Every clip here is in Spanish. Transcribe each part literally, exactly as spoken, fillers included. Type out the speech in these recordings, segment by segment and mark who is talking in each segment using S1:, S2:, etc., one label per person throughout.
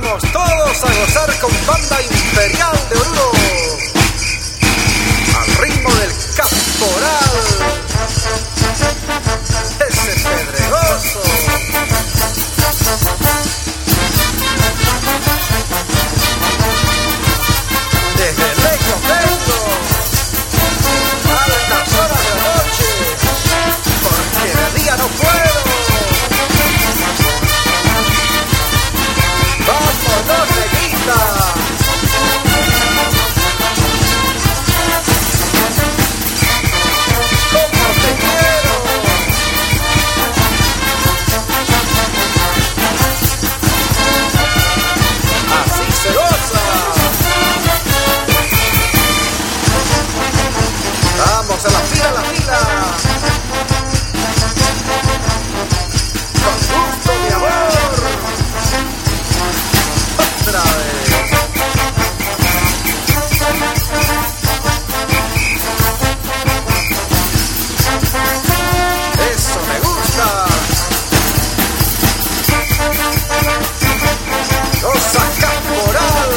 S1: Vamos todos a gozar con Banda Imperial de Oruro, al ritmo del caporal, ese pedregoso. Desde lejos vengo, altas horas de la noche, porque de día no puedo. ¡Vámonos, negrita! ¡Cómo te quiero! Así se goza. Vamos a la fila, a la fila. Con gusto, mi amor. Otra vez. Eso me gusta. Goza caporal.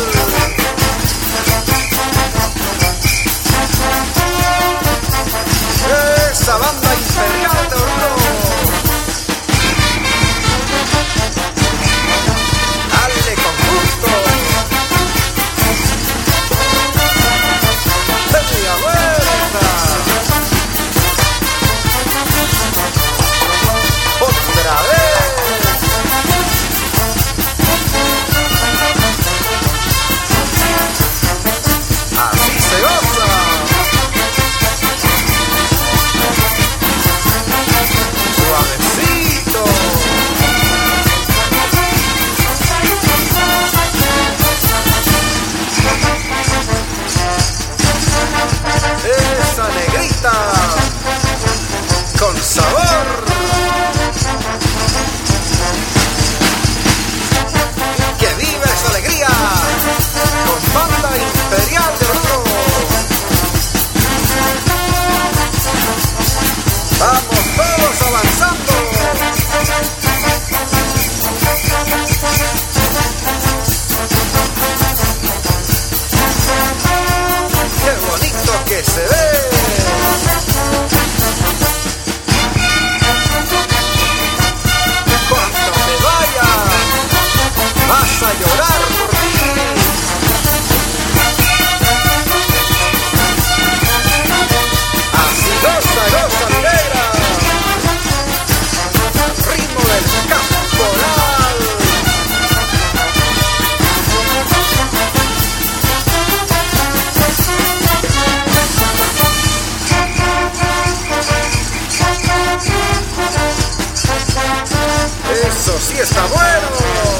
S1: Esa Banda Imperial de Oruro. Dale con gusto. Media vuelta. Otra vez. Así se goza. Suavecito. Esa negrita con sabor. Que viva esa alegría con Banda Imperial de Oruro. Vamos todos avanzando. Qué bonito que se ve. Cuando te vayas, vas a llorar por mí. Así goza, goza, mi negra. Ritmo del caporal. Eso sí está bueno.